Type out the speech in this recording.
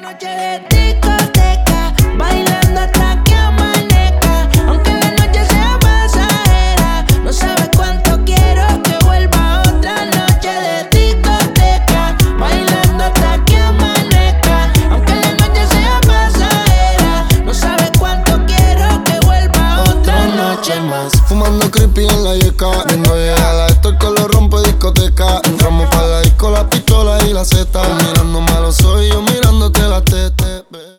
Noche de discoteca, bailando hasta que amanezca. Aunque la noche sea pasajera, no sabes cuánto quiero que vuelva otra noche de discoteca, bailando hasta que amanezca. Aunque la noche sea pasajera, no sabes cuánto quiero que vuelva otra noche más. Fumando creepy en la yeca, viendo llegar a esto que lo rompe discoteca. Entramos pa' la disco, la pistola y la zeta. Mirándome a los ojos y yo